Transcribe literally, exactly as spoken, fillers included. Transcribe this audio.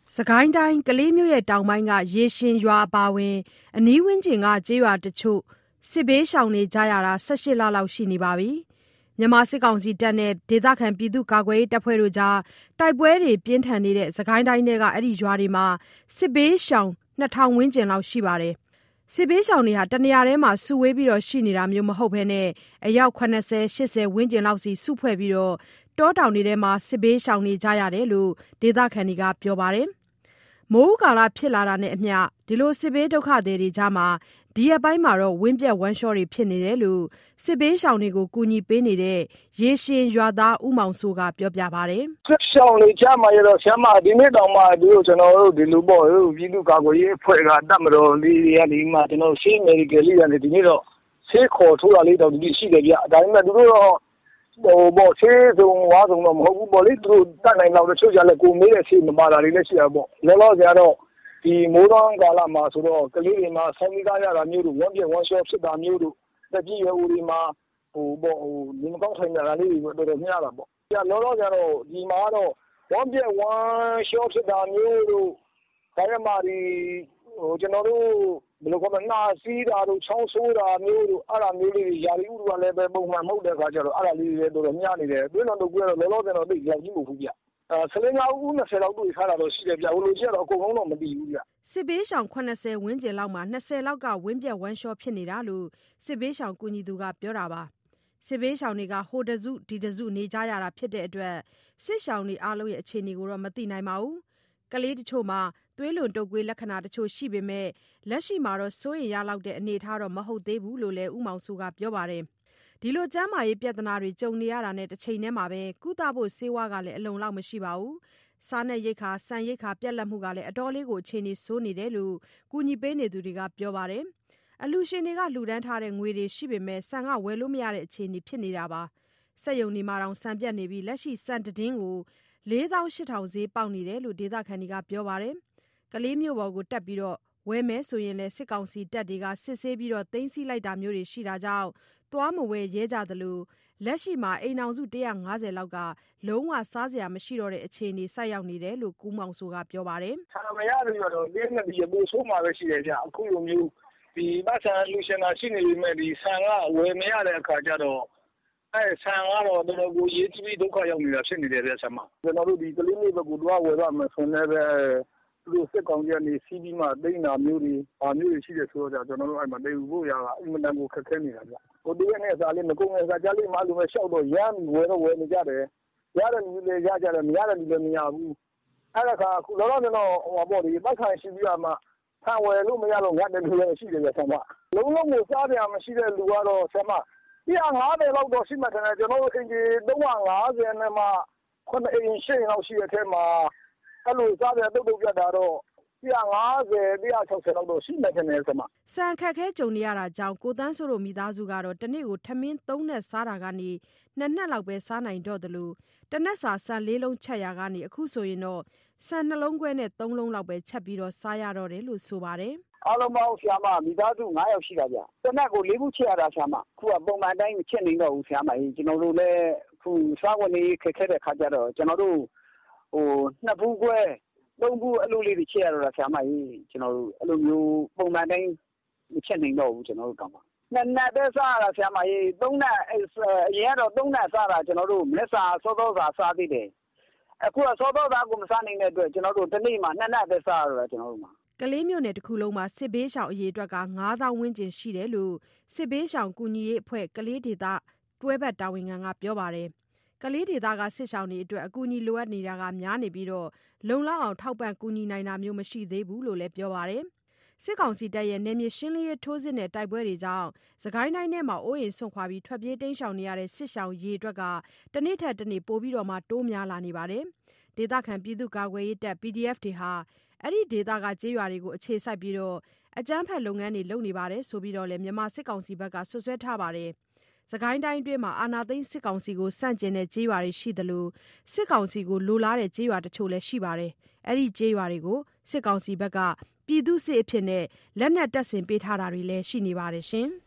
စကိုင်းတိုင်းကလေးမြို့ရဲ့တောင်ပိုင်းကရေရှင်ရွာအပါအဝင်အနီးဝန်းကျင်ကကျေးရွာတချို့စစ်ဘေးရှောင်နေကြရတာ၁၈လလောက်ရှိနေပါပြီ။မြန်မာစစ်ကောင်စီတပ်နဲ့ဒေသခံပြည်သူ့ကာကွယ်ရေးတပ်ဖွဲ့တို့ကြားတိုက်ပွဲတွေပြင်းထန်နေတဲ့စကိုင်းတိုင်းထဲကအဲ့ဒီရွာတွေမှာစစ်ဘေးရှောင်နှစ်ထောင်ဝန်းကျင်လောက်ရှိပါတယ်။စစ်ဘေးရှောင်တွေဟာတနေရာထဲမှာစုဝေးပြီးရှိနေတာမျိုးမဟုတ်ဘဲနဲ့အယောက်၇၀ ၈၀ဝန်းကျင်လောက်စီစုဖွဲ့ပြီးတောတောင်တွေထဲမှာစစ်ဘေးရှောင်နေကြရတယ်လို့ဒေသခံတွေကပြောပါတယ်။မိုးကာလဖြစ်လာတာနဲ့အမျှဒီလိုစစ်ဘေးဒုက္ခသည်တွေကြားမှာဒီရက်ပိုင်းမှာဝင်းပြက်ဝမ်းလျှောတွေဖြစ်နေတယ်လို့စစ်ဘေးရှောင်တွေကိုကူညီပေးနေတဲ့ရေရှင်ရွာသားဦးမောင်စိုးကပြောပြပါတယ်။စစ်ရှောင်တွေကြားမှာရတော့ဆရာမဒီနေ့တောင်မှဒီလိုကျွန်တော်တို့ဒီလိုပေါ့ပြည်သူ့ကာကွယ်ရေးအဖွဲ့ကတတ်မတော်လေးတွေကဒီမှာကျွန်တော်ရှေးအမေရိကန်လေးကနေဒီနေ့တော့ဆေးခေါ်ထိုးတာလေးတော့ဒီရှိတယ်ဗျ။ဒါပေမဲ့သူတို့တော့ဟိုပေါ့ဆေးဆုံးဝါဆုံးတော့မဟုတ်ဘူးပေါ့လေသူတို့တတ်နိုင်တော့တချို့ကြလဲကိုမေးတဲ့ဆေးမပါတာလေးလည်းရှိရပေါ့လောလောဆယ်တော့ဒီမိုးတောင်းကာလမှာဆိုတော့ကလေးတွေမှာဆောင်းမိသားရတာမျိုးတို့ဝမ်းပြက်ဝမ်းလျှောဖြစ်တာမျိုးတို့တက်ကြီးရွယ်ဦးတွေမှာဟိုပေါ့ဟိုဒီမကောင်းထိုင်တာလေးတွေတော်တော်များတာပေါ့ကြာလောလောဆယ်တော့ဒီမှာတော့ဝမ်းပြက်ဝမ်းလျှောဖြစ်တာမျိုးတို့ဒါရမဒီဟိုကျွန်တော်တို့ဘယ်လိုခေါ်မလဲနာစီးတာတို့ချောင်းဆိုးတာမျိုးတို့အဲ့ဒါမျိုးလေးတွေယာရီဥတို့ကလည်းပဲပုံမှန်မဟုတ်တဲ့ခါကျတော့အဲ့ဒါလေးတွေတော်တော်များနေတယ်တွင်းတော်တို့ကတော့လောလောဆယ်တော့သိရောက်ကြီးမဟုတ်ဘူးဗျအဲဆလင်းသားဦး၂၀လောက်တွေ့ထားတာတော့ရှိတယ်ဗျဟိုလိုချက်တော့အကုန်လုံးတော့မသိဘူးဗျစစ်ဘေးရှောင်၇၀ဝန်းကျင်လောက်မှာ၂၀လောက်ကဝင်းပြက်ဝမ်းလျှောဖြစ်နေတာလို့စစ်ဘေးရှောင်ကူညီသူကပြောတာပါစစ်ဘေးရှောင်တွေကဟိုတစုဒီတစုနေကြရတာဖြစ်တဲ့အတွက်စစ်ရှောင်တွေအားလုံးရဲ့အခြေအနေကိုတော့မသိနိုင်ပါဘူးကလေးတချို့မှာသွေးလွန်တုပ်ကွေးလက္ခဏာတချို့ရှိပေမဲ့လက်ရှိမှာတော့စိုးရိမ်ရလောက်တဲ့အနေအထားတော့မဟုတ်သေးဘူးလို့လည်းဦးမောင်စိုးကပြောပါတယ်ဒီလိုကျန်းမာရေးပြဿနာတွေကြုံနေရတာနဲ့တစ်ချိန်တည်းမှာပဲကုသဖို့ဆေးဝါးကလည်းအလုံလောက်မရှိပါဘူးစားနဲ့ရိတ်ခါစံရိတ်ခါပြက်လက်မှုကလည်းအတော်လေးကိုအခြေအနေဆိုးနေတယ်လို့ကူညီပေးနေသူတွေကပြောပါတယ်အလူရှင်တွေကလှူဒန်းထားတဲ့ငွေတွေရှိပေမဲ့စံကဝယ်လို့မရတဲ့အခြေအနေဖြစ်နေတာပါစက်ယုံဒီမှာတော့စံပြတ်နေပြီးလက်ရှိစံတည်င်းကိုလေးသောင်းရှစ်ထောင်ဈေးပေါက်နေတယ်လို့ဒေသခံတွေကပြောပါတယ်ကလေးမျိုးပေါ်ကိုတက်ပြီးတော့ဝဲမဲဆိုရင်လည်းစစ်ကောင်စီတပ်တွေကစစ်ဆေးပြီးတော့တင်းစီလိုက်တာမျိုးတွေရှိတာကြောင့်သွားမဝဲရဲကြသလိုလက်ရှိမှာအိမ်အောင်စု၁၅၀လောက်ကလုံးဝစားစရာမရှိတော့တဲ့အခြေအနေဆိုက်ရောက်နေတယ်လို့ကူမောင်ဆိုကပြောပါတယ်ဆရာမရပြီးတော့တင်းနဲ့ဒီပို့ဆိုးမှာပဲရှိတယ်ဗျအခုလိုမျိုးဒီပတ်ဆန်လူရှင်တာရှိနေပြီမဲ့ဒီဆန်ကဝယ်မရတဲ့အခါကျတော့အဲဆန်ကတော့တော်တော်ကိုရေးကြီးဒုက္ခရောက်နေတာဖြစ်နေတယ်ဗျဆရာမကျွန်တော်တို့ဒီကလေးလေးဘက်ကတွားဝယ်ရမယ်ဆိုနေပဲသူတို့စစ်ကောင်ကြီးကနေစီးပြီးမှတိန်းတာမျိုးတွေဘာမျိုးတွေရှိတယ်ဆိုတော့ကျွန်တော်တို့အဲ့မှာတိတ်ဖို့ရတာအင်မတန်ကိုခက်ခဲနေတာဗျဟိုတရက်နဲ့စားလေးမကုန်ငယ်စားကြလေးမှလူပဲရှောက်တော့ရမ်းဝယ်တော့ဝယ်နေကြတယ်ရတဲ့လူတွေရကြတယ်မရတဲ့လူတွေမရဘူးအဲ့ဒါကအခုလောလောဆယ်တော့ဟိုပေါ့ဒီပတ်ခိုင်ရှိပြီးမှဆန်ဝယ်လို့မရလို့ငတ်တယ်လူလည်းရှိတယ်ဗျဆရာမလုံးလုံးကိုစားပြန်မရှိတဲ့လူကတော့ဆရာမ၁၅၀လောက်တော့ရှိမှတယ်ကျွန်တော်တို့အင်ဂျီ၃၅၀နဲ့မှခုနှစ်အိမ်ရှင်းလောက်ရှိတဲ့အထက်မှာအဲ့လိုစားပြန်တုတ်တုတ်ပြတ်တာတော့၁၅၀ ၁၆၀လောက်တော့ရှိမှတယ်ဆရာမစံခက်ခဲကြုံနေရတာကြောင့်ကိုတန်းဆိုတို့မိသားစုကတော့တနေ့ကိုထမင်း၃နဲ့စားတာကနေနှစ်နှစ်လောက်ပဲစားနိုင်တော့တယ်လို့တနက်စာစံလေးလုံးချက်ရကနေအခုဆိုရင်တော့စံနှလုံးခွဲနဲ့၃လုံးလောက်ပဲချက်ပြီးတော့စားရတော့တယ်လို့ဆိုပါတယ်အားလုံးပေါင်းဆရာမမိသားစု၅ယောက်ရှိတာဗျတနက်ကို၄ခုချက်ရတာဆရာမအခုကပုံမှန်အတိုင်းမချက်နိုင်တော့ဘူးဆရာမကြီးကျွန်တော်တို့လည်းအခုစားဝင်နေခက်ခဲတဲ့ခါကျတော့ကျွန်တော်တို့ဟိုနှစ်ဘူးခွဲသုံးဘူးအဲ့လိုလေးတွေချက်ရတော့တာဆရာမကြီးကျွန်တော်တို့အဲ့လိုမျိုးပုံမှန်တိုင်းမချက်နိုင်တော့ဘူးကျွန်တော်တို့တောင်ပါနှစ်နှစ်ပဲစားရတာဆရာမကြီးသုံးနှစ်အရင်ကတော့သုံးနှစ်စားတာကျွန်တော်တို့လက်စာစောသောစာစားသေးတယ်အခုကစောသောစာကိုမစားနိုင်တဲ့အတွက်ကျွန်တော်တို့တနေ့မှာနှစ်နှစ်ပဲစားရတော့ကျွန်တော်တို့မှာကလေးမျိုးနယ်တစ်ခုလုံးမှာစစ်ဘေးရှောင်အရေးအတွက်က၅သောင်းဝန်းကျင်ရှိတယ်လို့စစ်ဘေးရှောင်ကူညီရေးအဖွဲ့ကလေးဒေသတွဲဘက်တာဝန်ခံကပြောပါတယ်ကလေးဒေသကစစ်ရှောင်တွေအတွက်အကူအညီလိုအပ်နေတာကများနေပြီးတော့လုံလောက်အောင်ထောက်ပံ့ကူညီနိုင်တာမျိုးမရှိသေးဘူးလို့လည်းပြောပါတယ်စစ်ကောင်စီတပ်ရဲ့နယ်မြေရှင်းလင်းရေးထိုးစစ်နဲ့တိုက်ပွဲတွေကြောင့်စကိုင်းတိုင်းထဲမှာအိုးအိမ်ဆွန့်ခွာပြီးထွက်ပြေးတိမ်းရှောင်နေရတဲ့စစ်ရှောင်ရေအတွက်ကတနေ့ထက်တနေ့ပိုပြီးတော့မှတိုးများလာနေပါတယ်ဒေသခံပြည်သူ့ကာကွယ်ရေးတပ် ပီဒီအက်ဖ် တွေဟာအဲ့ဒီဒေသကကျေးရွာတွေကိုအခြေစိုက်ပြီးတော့အကြမ်းဖက်လုပ်ငန်းတွေလုပ်နေပါတယ်ဆိုပြီးတော့လည်းမြန်မာစစ်ကောင်စီဘက်ကဆွဆွဲထားပါတယ်စကိုင်းတိုင်းအတွင်းမှာအာဏာသိမ်းစစ်ကောင်စီကိုစန့်ကျင်တဲ့ကျေးရွာတွေရှိသလိုစစ်ကောင်စီကိုလိုလားတဲ့ကျေးရွာတချို့လည်းရှိပါတယ်အဲ့ဒီကျေးရွာတွေကိုစစ်ကောင်စီဘက်ကပြည်သူစစ်အဖြစ်နဲ့လက်နက်တပ်ဆင်ပေးထားတာတွေလည်းရှိနေပါတယ်ရှင်